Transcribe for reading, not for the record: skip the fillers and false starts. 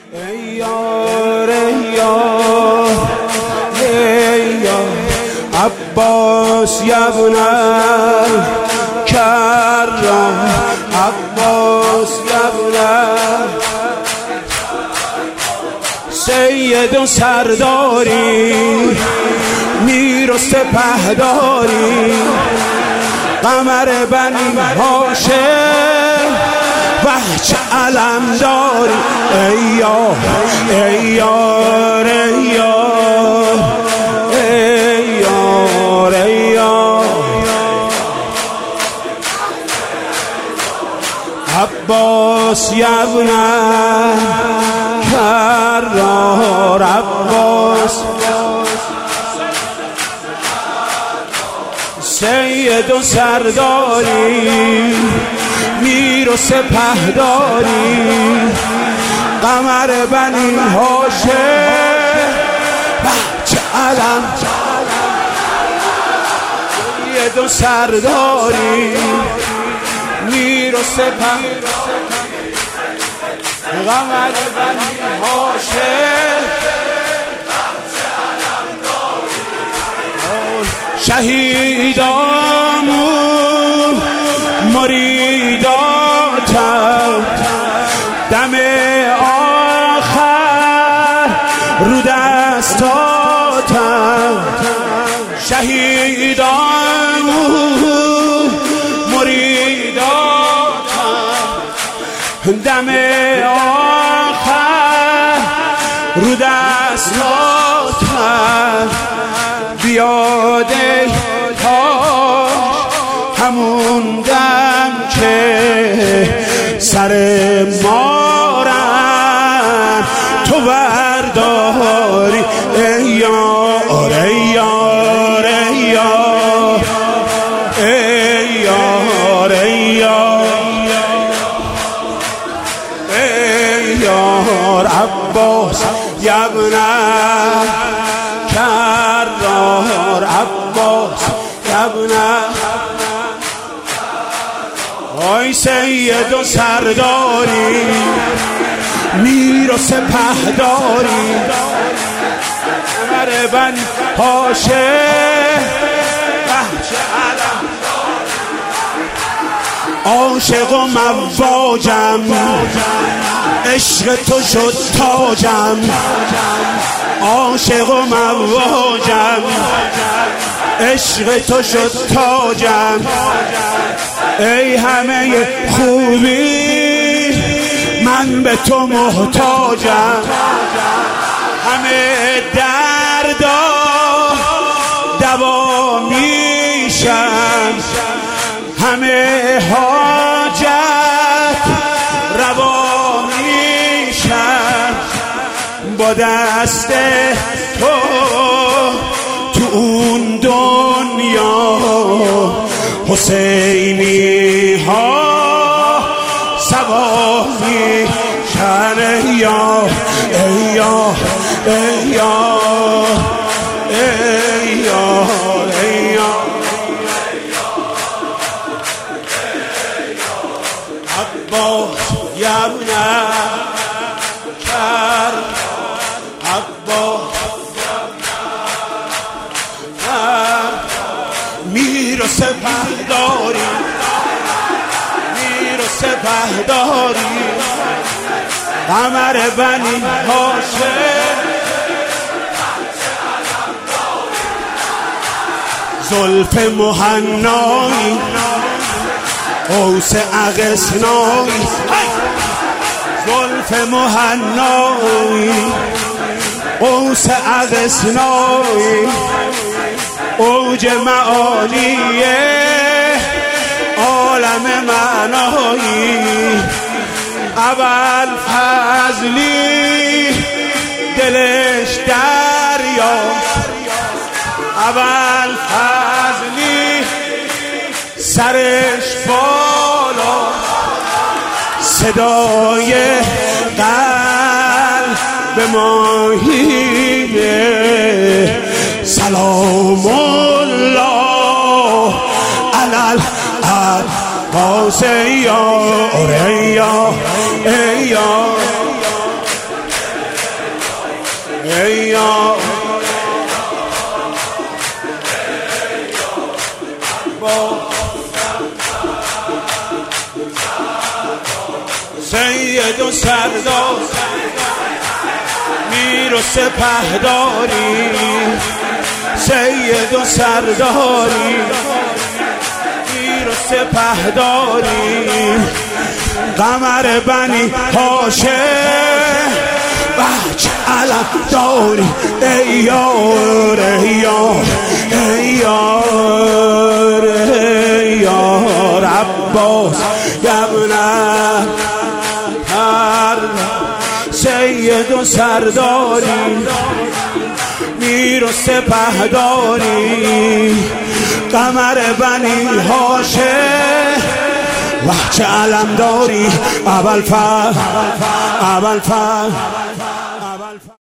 ای یار ای یار ای یار عباس یبن کرام عباس یبن سید و سرداری میر و سپهداری قمر بنی هاشم وحش علم داری ای یار ای یار ای یار ای یار ای یار عباس یبن کرار عباس سید و سرداری میر و سپهداری قمر بنی هاشم بچه علم سید و سرداری میر و سپهداری قمر بنی هاشم شهیدامون مریداتم دم آخر رو دستاتم شهیدامون مریداتم دم آخر رو دستاتم بیاده همون دم که سر مارم تو برداری ای یار ای یار ای یار ای یار ای یار ای یار عباس یبن کرار عباس یبن آی سید و سرداری میر و سپهداری قمر بنی هاشم بچه علم عاشق و مواجم عشق تو شد تاجم عاشق و مواجم عشق تو شد تاجم ای همه خوبی من به تو محتاجم همه دردا دوا میشم همه حاجت روا میشم با دست تو اون دنیا حسینی ها سوا میشن ای یار ای یار ای یار ای یار ای یار عباس یبن کر عباس میر و سپهداری میر و سپهداری قمر بنی هاشم زلف مهنایی قوس اغسنایی زلف مهنایی قوس اغسنایی اوج معالی عالم معنایی ابوالفضلی دلش دریا ابوالفضلی سرش بالا صدای قلب ماهینه سلام الله علی العباس ای یار ای یار ای یار ای یار سید و سردار میر و سپهداری سید و سرداری میر و سپهداری قمر بنی هاشم بچ علم داری ای یار ای یار ای یار ای یار عباس یبنه سید و سرداری میر و سپهداری قمر بنی هاشم وحچه علم داری ابوالفضل